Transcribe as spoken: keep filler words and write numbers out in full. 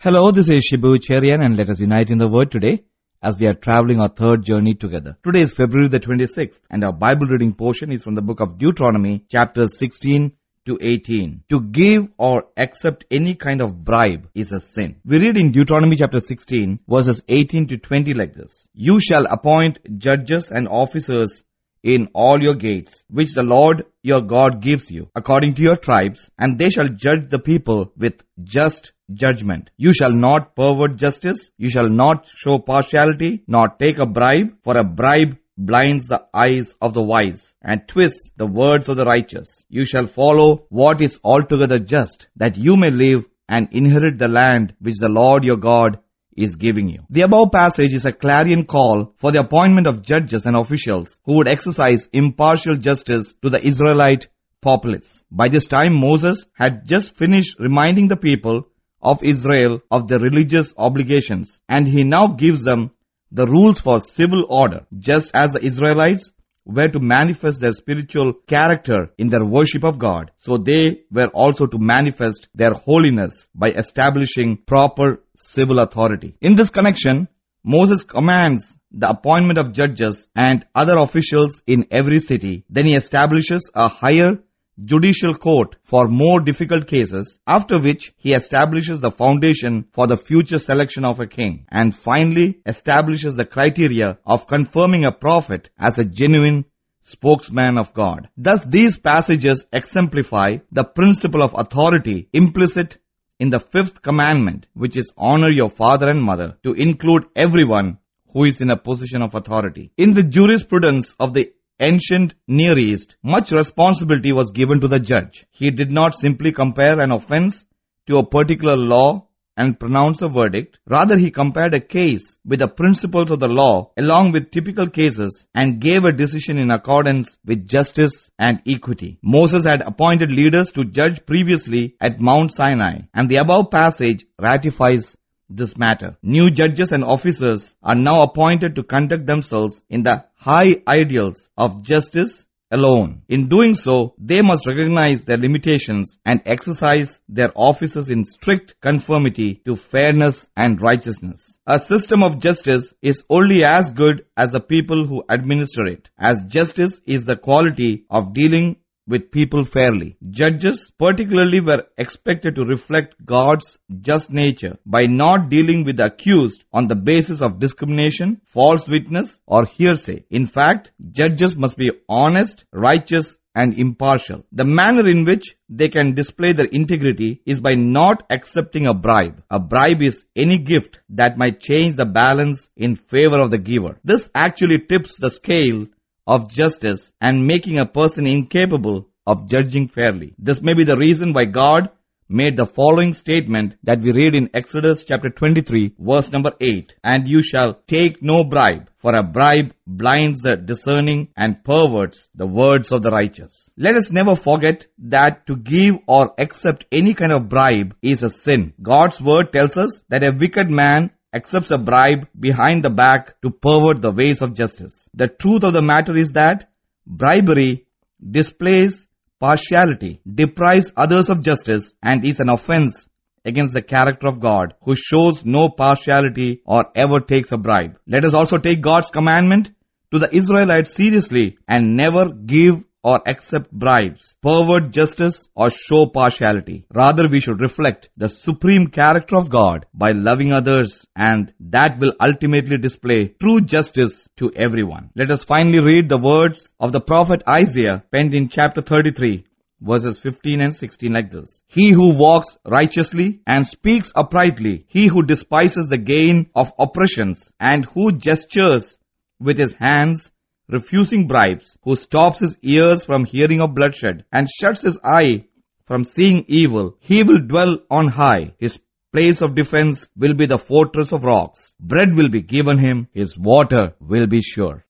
Hello, this is Shibu Cherian, and let us unite in the Word today as we are traveling our third journey together. Today is February the twenty-sixth, and our Bible reading portion is from the book of Deuteronomy, chapters sixteen to eighteen. To give or accept any kind of bribe is a sin. We read in Deuteronomy chapter sixteen, verses eighteen to twenty like this. You shall appoint judges and officers in all your gates, which the Lord your God gives you, according to your tribes, and they shall judge the people with just judgment. You shall not pervert justice, you shall not show partiality, nor take a bribe, for a bribe blinds the eyes of the wise, and twists the words of the righteous. You shall follow what is altogether just, that you may live and inherit the land which the Lord your God is giving you. The above passage is a clarion call for the appointment of judges and officials who would exercise impartial justice to the Israelite populace. By this time, Moses had just finished reminding the people of Israel of their religious obligations, and he now gives them the rules for civil order, just as the Israelites were to manifest their spiritual character in their worship of God, so they were also to manifest their holiness by establishing proper civil authority. In this connection, Moses commands the appointment of judges and other officials in every city. Then he establishes a higher judicial court for more difficult cases, after which he establishes the foundation for the future selection of a king, and finally establishes the criteria of confirming a prophet as a genuine spokesman of God. Thus, these passages exemplify the principle of authority implicit in the fifth commandment, which is honor your father and mother, to include everyone who is in a position of authority. In the jurisprudence of the ancient Near East, much responsibility was given to the judge. He did not simply compare an offense to a particular law and pronounce a verdict. Rather, he compared a case with the principles of the law along with typical cases and gave a decision in accordance with justice and equity. Moses had appointed leaders to judge previously at Mount Sinai, and the above passage ratifies this matter. New judges and officers are now appointed to conduct themselves in the high ideals of justice alone. In doing so, they must recognize their limitations and exercise their offices in strict conformity to fairness and righteousness. A system of justice is only as good as the people who administer it, as justice is the quality of dealing with people fairly. Judges particularly were expected to reflect God's just nature by not dealing with the accused on the basis of discrimination, false witness, or hearsay. In fact, judges must be honest, righteous, and impartial. The manner in which they can display their integrity is by not accepting a bribe. A bribe is any gift that might change the balance in favor of the giver. This actually tips the scale of justice and making a person incapable of judging fairly. This may be the reason why God made the following statement that we read in Exodus chapter twenty-three, verse number eight. And you shall take no bribe, for a bribe blinds the discerning and perverts the words of the righteous. Let us never forget that to give or accept any kind of bribe is a sin. God's word tells us that a wicked man accepts a bribe behind the back to pervert the ways of justice. The truth of the matter is that bribery displays partiality, deprives others of justice, and is an offense against the character of God, who shows no partiality or ever takes a bribe. Let us also take God's commandment to the Israelites seriously and never give or accept bribes, pervert justice, or show partiality. Rather, we should reflect the supreme character of God by loving others, and that will ultimately display true justice to everyone. Let us finally read the words of the prophet Isaiah, penned in chapter thirty-three, verses fifteen and sixteen like this. He who walks righteously and speaks uprightly, he who despises the gain of oppressions, and who gestures with his hands, refusing bribes, who stops his ears from hearing of bloodshed and shuts his eye from seeing evil, he will dwell on high. His place of defense will be the fortress of rocks. Bread will be given him, his water will be sure.